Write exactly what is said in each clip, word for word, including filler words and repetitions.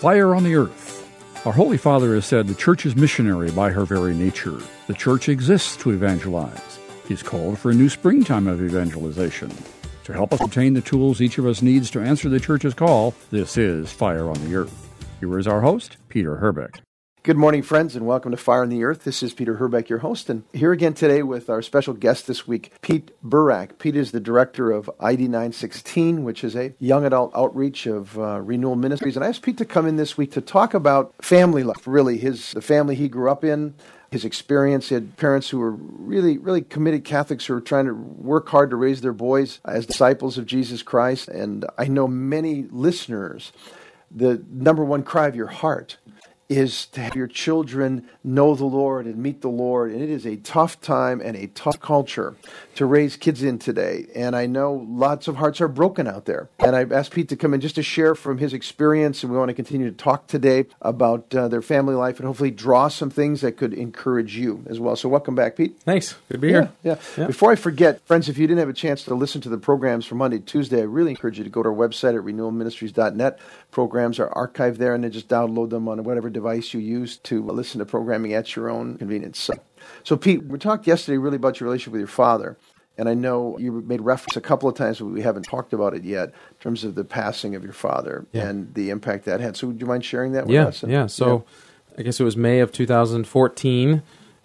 Fire on the Earth. Our Holy Father has said the Church is missionary by her very nature. The Church exists to evangelize. He's called for a new springtime of evangelization. To help us obtain the tools each of us needs to answer the Church's call, this is Fire on the Earth. Here is our host, Peter Herbeck. Good morning, friends, and welcome to Fire on the Earth. This is Peter Herbeck, your host, and here again today with our special guest this week, Pete Burak. Pete is the director of I D nine sixteen, which is a young adult outreach of uh, Renewal Ministries. And I asked Pete to come in this week to talk about family life, really, his the family he grew up in, his experience. He had parents who were really, really committed Catholics who were trying to work hard to raise their boys as disciples of Jesus Christ. And I know many listeners, the number one cry of your heart is to have your children know the Lord and meet the Lord. And it is a tough time and a tough culture to raise kids in today. And I know lots of hearts are broken out there. And I've asked Pete to come in just to share from his experience. And we want to continue to talk today about uh, their family life and hopefully draw some things that could encourage you as well. So welcome back, Pete. Thanks. Good to be here. Yeah, yeah. yeah. Before I forget, friends, if you didn't have a chance to listen to the programs from Monday to Tuesday, I really encourage you to go to our website at renewal ministries dot net. Programs are archived there, and then just download them on whatever device you use to listen to programming at your own convenience. So, so Pete, we talked yesterday really about your relationship with your father, and I know you made reference a couple of times, but we haven't talked about it yet in terms of the passing of your father yeah. and the impact that had. So would you mind sharing that with yeah, us? And, yeah, so yeah. I guess it was May of two thousand fourteen,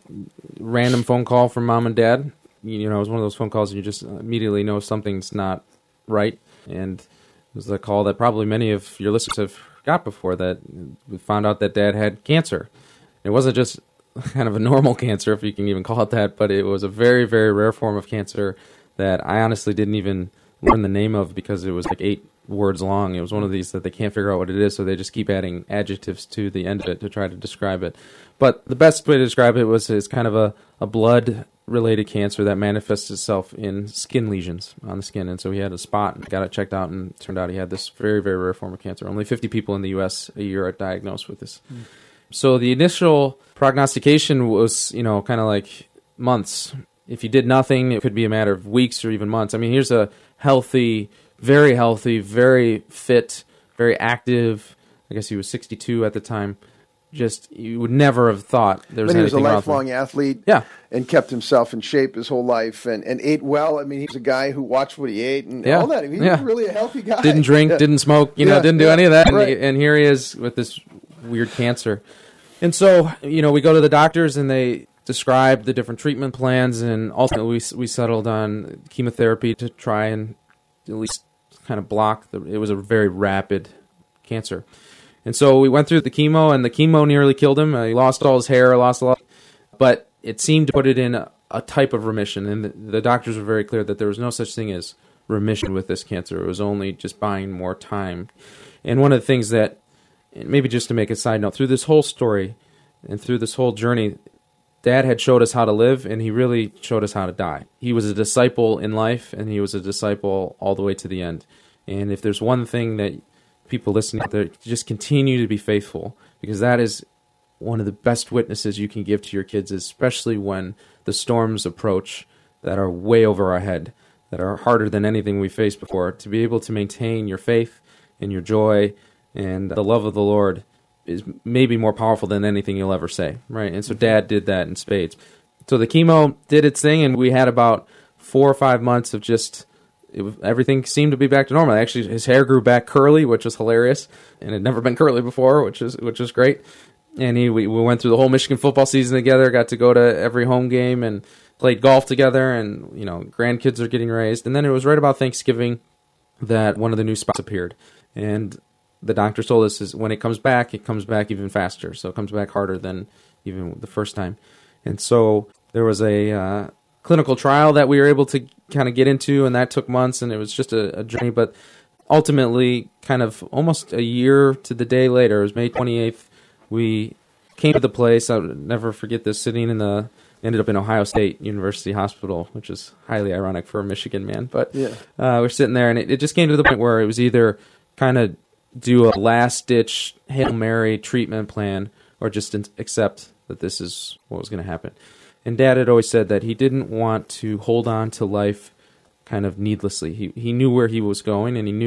random phone call from mom and dad. You know, it was one of those phone calls you just immediately know something's not right, and it was a call that probably many of your listeners have got before, that we found out that Dad had cancer. It wasn't just kind of a normal cancer, if you can even call it that, but it was a very, very rare form of cancer that I honestly didn't even learn the name of because it was like eight words long. It was one of these that they can't figure out what it is, so they just keep adding adjectives to the end of it to try to describe it. But the best way to describe it was it's kind of a, a blood-related cancer that manifests itself in skin lesions on the skin. And so he had a spot and got it checked out, and it turned out he had this very, very rare form of cancer. Only fifty people in the U S a year are diagnosed with this. Mm. So the initial prognostication was, you know, kind of like months. If you did nothing, it could be a matter of weeks or even months. I mean, here's a healthy, very healthy, very fit, very active. I guess he was sixty-two at the time. Just, you would never have thought there was anything wrong. He was a lifelong athlete yeah. and kept himself in shape his whole life and, and ate well. I mean, he was a guy who watched what he ate and yeah. all that. I mean, he yeah. was really a healthy guy. Didn't drink, yeah. didn't smoke, you know, yeah. didn't do yeah. any of that. Right. And, and here he is with this weird cancer. And so, you know, we go to the doctors and they describe the different treatment plans, and ultimately we, we settled on chemotherapy to try and at least kind of block the, it was a very rapid cancer. And so we went through the chemo, and the chemo nearly killed him. Uh, he lost all his hair, lost a lot, but it seemed to put it in a, a type of remission. And the, the doctors were very clear that there was no such thing as remission with this cancer. It was only just buying more time. And one of the things that, maybe just to make a side note, through this whole story and through this whole journey, Dad had showed us how to live, and he really showed us how to die. He was a disciple in life, and he was a disciple all the way to the end. And if there's one thing that people listening out there, just continue to be faithful, because that is one of the best witnesses you can give to your kids, especially when the storms approach that are way over our head, that are harder than anything we faced before. To be able to maintain your faith and your joy and the love of the Lord is maybe more powerful than anything you'll ever say, right? And so Dad did that in spades. So the chemo did its thing, and we had about four or five months of just It was, everything seemed to be back to normal. Actually, his hair grew back curly, which was hilarious, and it had never been curly before, which is which was great. And he we, we went through the whole Michigan football season together, got to go to every home game, and played golf together. And you know, grandkids are getting raised. And then it was right about Thanksgiving that one of the new spots appeared, and the doctor told us is when it comes back, it comes back even faster. So it comes back harder than even the first time. And so there was a uh, clinical trial that we were able to kind of get into, and that took months, and it was just a, a journey. But ultimately, kind of almost a year to the day later, it was May twenty-eighth, we came to the place. I'll never forget this, sitting in the, ended up in Ohio State University Hospital, which is highly ironic for a Michigan man. But yeah. uh, we're sitting there, and it, it just came to the point where it was either kind of do a last-ditch Hail Mary treatment plan or just accept that this is what was going to happen. And Dad had always said that he didn't want to hold on to life kind of needlessly. He he knew where he was going, and he knew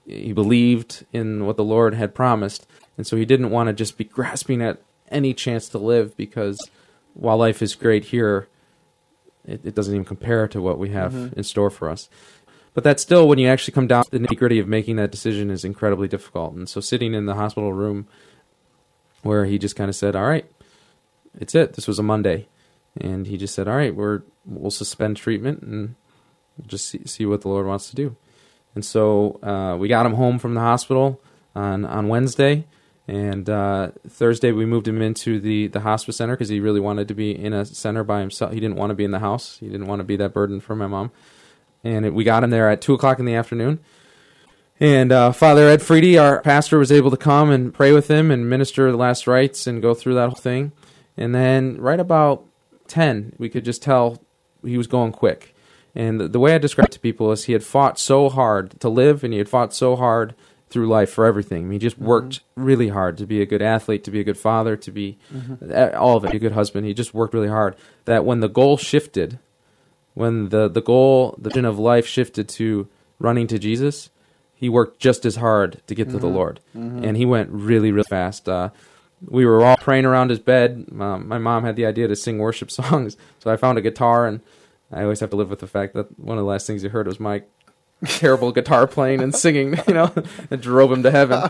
he believed in what the Lord had promised, and so he didn't want to just be grasping at any chance to live, because while life is great here, it, it doesn't even compare to what we have mm-hmm. in store for us. But that still, when you actually come down to the nitty-gritty of making that decision, is incredibly difficult. And so sitting in the hospital room where he just kind of said, all right, it's it. This was a Monday. And he just said, all right, we're, we'll suspend treatment and just see, see what the Lord wants to do. And so uh, we got him home from the hospital on, on Wednesday. And uh, Thursday we moved him into the, the hospice center because he really wanted to be in a center by himself. He didn't want to be in the house. He didn't want to be that burden for my mom. And it, we got him there at two o'clock in the afternoon. And uh, Father Ed Freedy, our pastor, was able to come and pray with him and minister the last rites and go through that whole thing. And then right about ten, we could just tell he was going quick. And the, the way I describe it to people is he had fought so hard to live, and he had fought so hard through life for everything. I mean, he just worked mm-hmm. really hard to be a good athlete, to be a good father, to be mm-hmm. all of it, a good husband. He just worked really hard. That when the goal shifted, when the, the goal, the vision of life shifted to running to Jesus, he worked just as hard to get mm-hmm. to the Lord. Mm-hmm. And he went really, really fast. Uh, we were all praying around his bed. Um, my mom had the idea to sing worship songs, so I found a guitar, and I always have to live with the fact that one of the last things he heard was my terrible guitar playing and singing, you know, that drove him to heaven.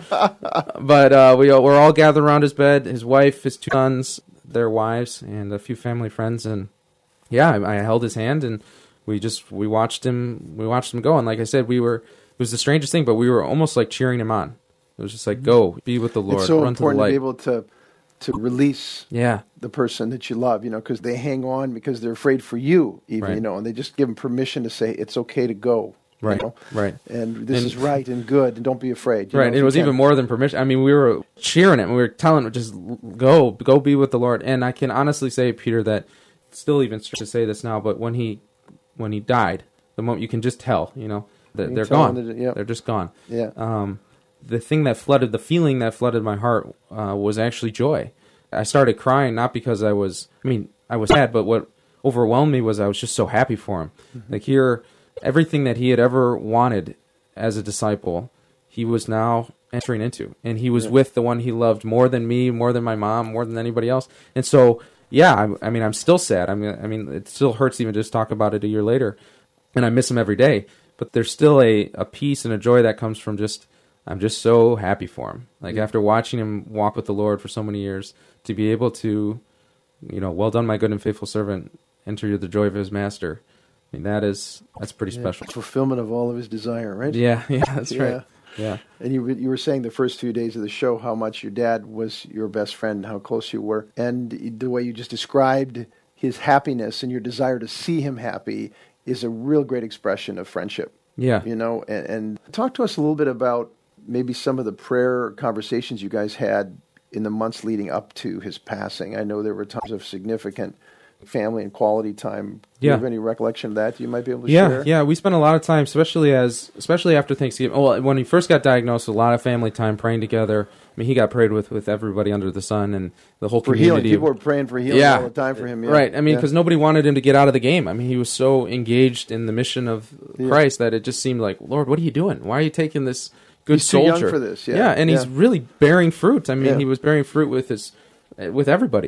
But uh, we, we're all gathered around his bed, his wife, his two sons, their wives, and a few family friends, and yeah, I, I held his hand, and we just, we watched him, we watched him go, and like I said, we were, it was the strangest thing, but we were almost like cheering him on. It was just like, go, be with the Lord, it's so run to the important light. to be able to to release yeah. the person that you love, you know, because they hang on because they're afraid for you, even, right. you know, and they just give them permission to say, it's okay to go. Right, you know? right. And this and, is right and good, and don't be afraid. You right, know, it was can. even more than permission. I mean, we were cheering him. We were telling him, just go, go be with the Lord. And I can honestly say, Peter, that it's still even strange to say this now, but when he when he died, the moment you can just tell, you know, that you they're gone. That, yeah. They're just gone. Yeah. Um, the thing that flooded, the feeling that flooded my heart uh, was actually joy. I started crying, not because I was, I mean, I was sad, but what overwhelmed me was I was just so happy for him. Mm-hmm. Like here, everything that he had ever wanted as a disciple, he was now entering into. And he was yeah. with the one he loved more than me, more than my mom, more than anybody else. And so, yeah, I, I mean, I'm still sad. I mean, I mean, it still hurts even just talk about it a year later. And I miss him every day. But there's still a, a peace and a joy that comes from just, I'm just so happy for him. Like yeah. after watching him walk with the Lord for so many years, to be able to, you know, well done, my good and faithful servant, enter the joy of his master. I mean, that is, that's pretty yeah, special. Fulfillment of all of his desire, right? Yeah, yeah, that's yeah. right. Yeah. And you you were saying the first few days of the show how much your dad was your best friend, how close you were. And the way you just described his happiness and your desire to see him happy is a real great expression of friendship. Yeah. You know, and, and talk to us a little bit about maybe some of the prayer conversations you guys had in the months leading up to his passing. I know there were times of significant family and quality time. Do yeah. you have any recollection of that you might be able to yeah, share? Yeah, we spent a lot of time, especially as, especially after Thanksgiving. Well, when he first got diagnosed, a lot of family time praying together. I mean, he got prayed with with everybody under the sun and the whole for community. Healing. People were praying for healing yeah. all the time for him. Yeah. Right. I mean, because yeah. nobody wanted him to get out of the game. I mean, he was so engaged in the mission of yeah. Christ that it just seemed like, Lord, what are you doing? Why are you taking this good he's soldier? Too young for this. Yeah, yeah and yeah. he's really bearing fruit. I mean, yeah. he was bearing fruit with his, with everybody.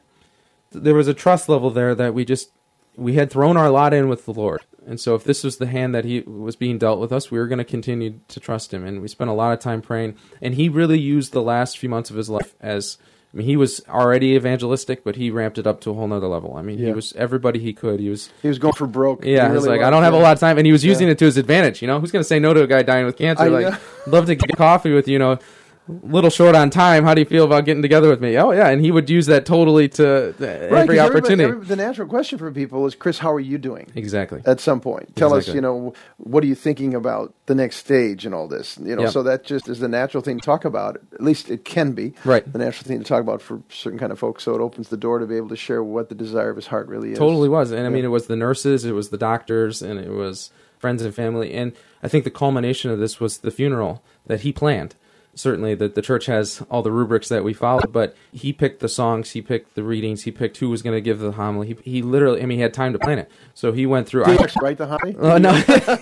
There was a trust level there that we just, we had thrown our lot in with the Lord. And so if this was the hand that he was being dealt with us, we were going to continue to trust him. And we spent a lot of time praying. And he really used the last few months of his life as, I mean, he was already evangelistic, but he ramped it up to a whole nother level. I mean, yeah. he was everybody he could. He was he was going for broke. Yeah, he was like, was, I don't have yeah. a lot of time. And he was using yeah. it to his advantage. You know, who's going to say no to a guy dying with cancer? I, like, yeah. love to get coffee with you, you know. Little short on time. How do you feel about getting together with me? Oh yeah, and he would use that totally to, to right, every opportunity. Every, the natural question for people is, Chris, how are you doing? Exactly. At some point, tell exactly. us, you know, what are you thinking about the next stage and all this? You know, yep. so that just is the natural thing to talk about. At least it can be right. the natural thing to talk about for certain kind of folks. So it opens the door to be able to share what the desire of his heart really is. Totally was, and yeah. I mean, it was the nurses, it was the doctors, and it was friends and family. And I think the culmination of this was the funeral that he planned. certainly the, the church has all the rubrics that we follow, but he picked the songs, he picked the readings, he picked who was going to give the homily. He, he literally, I mean, he had time to plan it. So he went through. Did I, he actually write the homily? Oh, no.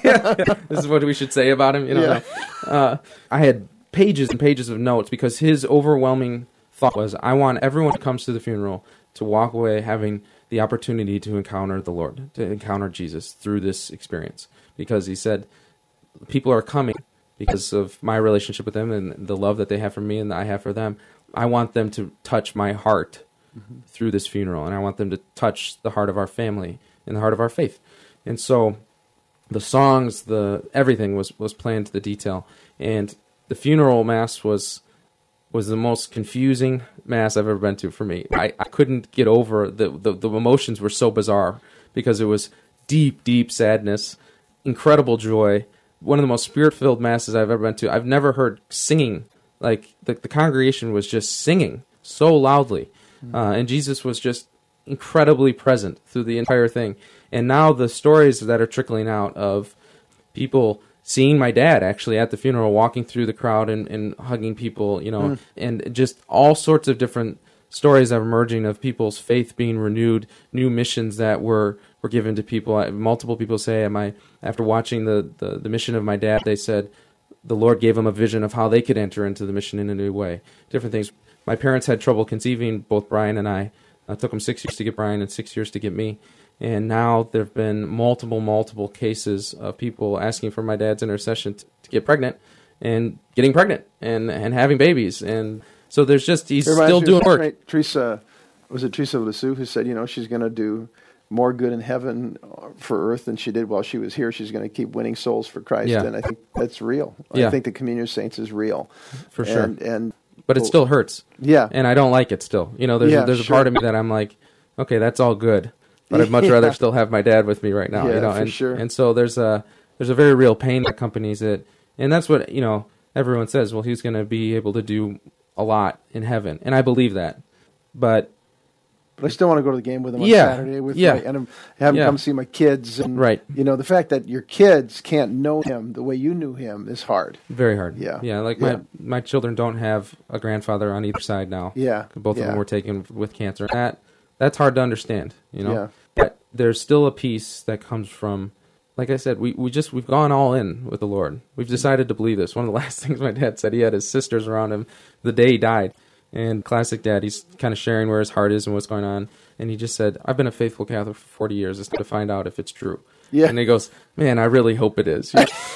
This is what we should say about him. You know, Yeah. no. uh, I had pages and pages of notes because his overwhelming thought was, I want everyone who comes to the funeral to walk away having the opportunity to encounter the Lord, to encounter Jesus through this experience. Because he said, people are coming because of my relationship with them and the love that they have for me and that I have for them. I want them to touch my heart mm-hmm. through this funeral, and I want them to touch the heart of our family and the heart of our faith. And so the songs, the everything was, was planned to the detail. And the funeral mass was was the most confusing mass I've ever been to for me. I, I couldn't get over, the, the, the emotions were so bizarre because it was deep, deep sadness, incredible joy, one of the most spirit-filled masses I've ever been to. I've never heard singing. Like, the, the congregation was just singing so loudly. Mm-hmm. Uh, and Jesus was just incredibly present through the entire thing. And now the stories that are trickling out of people seeing my dad actually at the funeral, walking through the crowd and, and hugging people, you know, mm. and just all sorts of different stories are emerging of people's faith being renewed, new missions that were, were given to people. I, multiple people say, am I, after watching the, the, the mission of my dad, they said the Lord gave them a vision of how they could enter into the mission in a new way. Different things. My parents had trouble conceiving, both Brian and I. It took them six years to get Brian and six years to get me. And now there have been multiple, multiple cases of people asking for my dad's intercession to, to get pregnant and getting pregnant and, and having babies. And so there's just, he's still doing work. Right, Teresa, was it Teresa of Lisieux who said, you know, she's going to do more good in heaven for earth than she did while she was here. She's going to keep winning souls for Christ. Yeah. And I think that's real. Yeah. I think the communion of saints is real. For sure. And, and But it still hurts. Yeah. And I don't like it still. You know, there's, yeah, a, there's sure. a part of me that I'm like, okay, that's all good. But I'd much rather yeah. still have my dad with me right now. Yeah, you know, for and, sure. and so there's a there's a very real pain that accompanies it, and that's what, you know, everyone says. Well, he's going to be able to do a lot in heaven, and I believe that. But but I still want to go to the game with him on yeah, Saturday with yeah, my, and have him yeah. come see my kids. And right. you know, the fact that your kids can't know him the way you knew him is hard. Very hard. Yeah, yeah. Like yeah. my my children don't have a grandfather on either side now. Yeah, both yeah. of them were taken with cancer. That that's hard to understand. You know. Yeah. But there's still a peace that comes from, like I said, we, we just, we've gone all in with the Lord. We've decided to believe this. One of the last things my dad said, he had his sisters around him the day he died. And classic dad, he's kind of sharing where his heart is and what's going on. And he just said, I've been a faithful Catholic for forty years. It's time to find out if it's true. Yeah. And he goes, man, I really hope it is.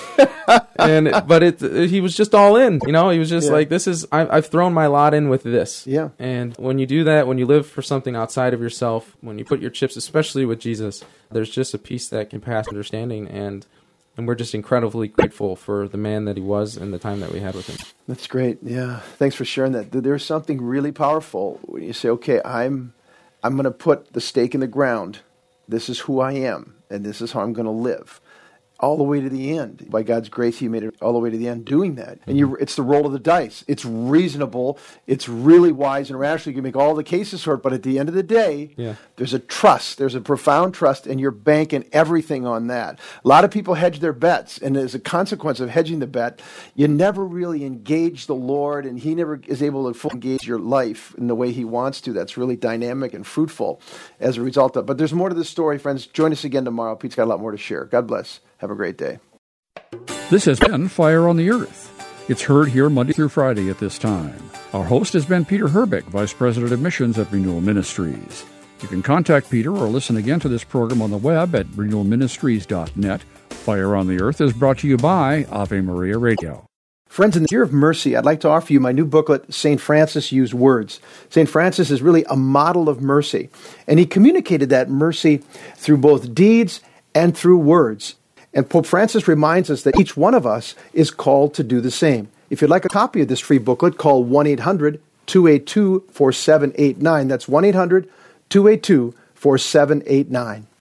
and But it, he was just all in. You know, he was just yeah. like, this is, I, I've thrown my lot in with this. Yeah. And when you do that, when you live for something outside of yourself, when you put your chips, especially with Jesus, there's just a peace that can pass understanding. And and we're just incredibly grateful for the man that he was and the time that we had with him. That's great. Yeah. Thanks for sharing that. There's something really powerful when you say, okay, I'm I'm going to put the stake in the ground. This is who I am, and this is how I'm going to live. All the way to the end. By God's grace, he made it all the way to the end doing that. And you, it's the roll of the dice. It's reasonable. It's really wise and rational. You can make all the cases for it, but at the end of the day, yeah. there's a trust. There's a profound trust, and you're banking everything on that. A lot of people hedge their bets, and as a consequence of hedging the bet, you never really engage the Lord, and he never is able to fully engage your life in the way he wants to. That's really dynamic and fruitful as a result of. But there's more to this story, friends. Join us again tomorrow. Pete's got a lot more to share. God bless. Have a great day. This has been Fire on the Earth. It's heard here Monday through Friday at this time. Our host has been Peter Herbeck, Vice President of Missions at Renewal Ministries. You can contact Peter or listen again to this program on the web at renewal ministries dot net. Fire on the Earth is brought to you by Ave Maria Radio. Friends, in the year of mercy, I'd like to offer you my new booklet, Saint Francis Used Words. Saint Francis is really a model of mercy, and he communicated that mercy through both deeds and through words. And Pope Francis reminds us that each one of us is called to do the same. If you'd like a copy of this free booklet, call one eight hundred two eight two four seven eight nine. That's one eight hundred two eight two four seven eight nine.